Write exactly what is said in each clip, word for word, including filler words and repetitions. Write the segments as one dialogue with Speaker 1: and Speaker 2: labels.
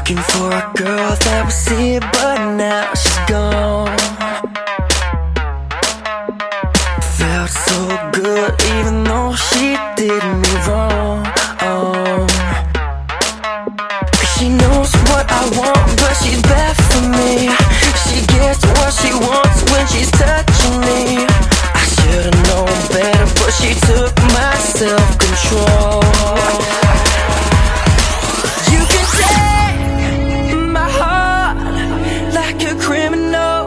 Speaker 1: Looking for a girl that was here, but now she's gone. Felt so good even though she did me wrong. She knows what I want, but she's bad for me. She gets what she wants when she's touching me. I should've known better, but she took my self-control. You can take my heart like a criminal.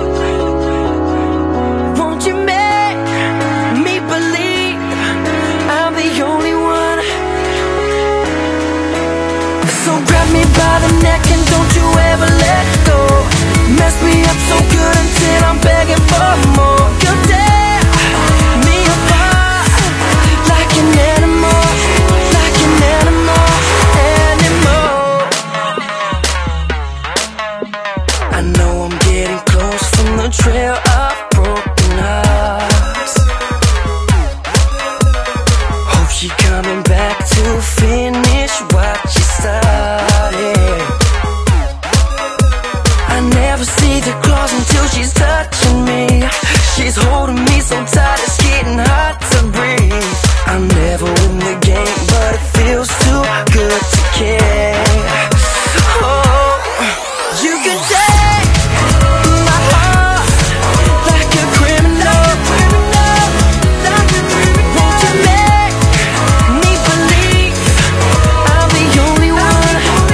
Speaker 1: Won't you make me believe I'm the only one? So grab me by the neck and don't you ever let go. Mess me up so good until I'm begging for more. You tear me apart like an animal, like an animal, animal. I know I'm getting close from the trail of broken hearts. Hope she coming back to finish what she started. I never see the claws until she's touching me. She's holding me so tight it's getting hard to breathe. I'll never win the game, but it feels too good to care. Oh, you can take my heart like a criminal. Won't you make me believe I'm the only one?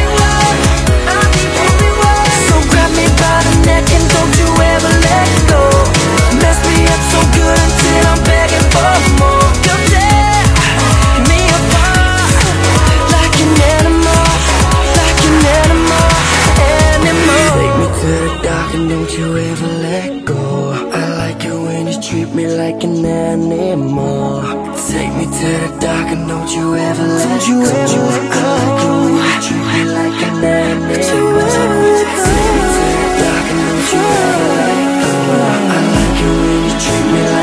Speaker 1: So grab me by the neck and don't you ever let go. Mess me up so good until I'm begging for more. You tear me apart like an animal, like an animal, animal. Take me to the dark and don't you ever let go. I like it when you treat me like an animal. Take me to the dark and don't you ever let don't you go. Ever I like it when you treat me like an animal. Take me to the dark and don't you ever let go. I like it when you treat me like